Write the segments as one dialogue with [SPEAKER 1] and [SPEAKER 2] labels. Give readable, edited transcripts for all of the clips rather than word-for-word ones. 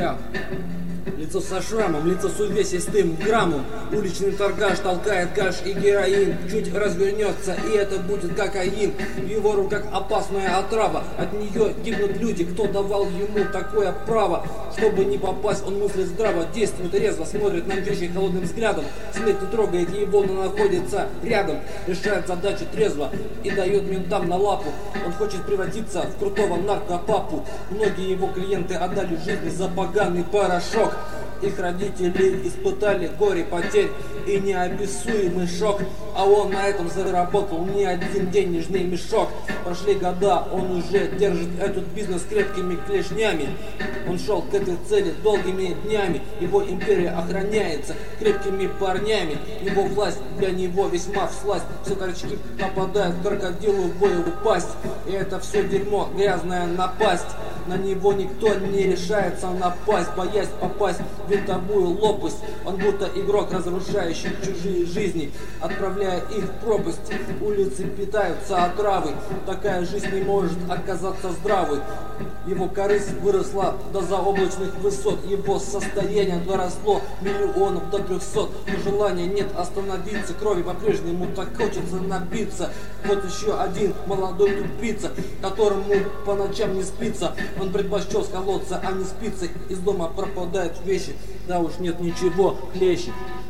[SPEAKER 1] Я лицо со шрамом, лицо с увесистым граммом. Уличный торгаш толкает каш и героин. Чуть развернется, и это будет кокаин. В его руках опасная отрава. От нее гибнут люди, кто давал ему такое право. Чтобы не попасть, он мыслит здраво, действует резво, смотрит на вещи холодным взглядом. Смерть не трогает его, но находится рядом. Решает задачу трезво и дает ментам на лапу. Он хочет превратиться в крутого наркопапу. Многие его клиенты отдали жизнь за поганый порошок. Их родители испытали горе потерь и неописуемый шок. А он на этом заработал не один денежный мешок. Прошли года, он уже держит этот бизнес крепкими клешнями. Он шел к этой цели долгими днями. Его империя охраняется крепкими парнями. Его власть для него весьма всласть. Все торчки попадают крокодилу в боевую пасть. И это все дерьмо, грязная напасть. На него никто не решается напасть, боясь попасть в винтовую лопасть. Он будто игрок, разрушающий чужие жизни, отправляя их в пропасть. Улицы питаются отравой, такая жизнь не может оказаться здравой. Его корысть выросла до заоблачных высот, его состояние доросло миллионов до 300. Но желания нет остановиться, крови по-прежнему так хочется напиться. Вот еще один молодой тупица, которому по ночам не спится. Он предпочел сколоться, а не спиться. Из дома пропадают вещи, да уж нет ничего хлеще.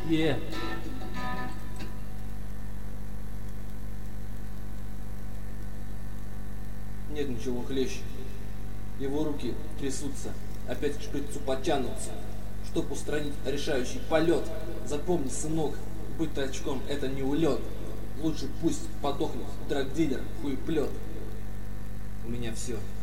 [SPEAKER 1] Нет ничего хлеще. Его руки трясутся, опять к шприцу потянутся, чтоб устранить решающий полет. Запомни, сынок, быть торчком — это не улет. Лучше пусть подохнет драгдилер, хуеплет. У меня все.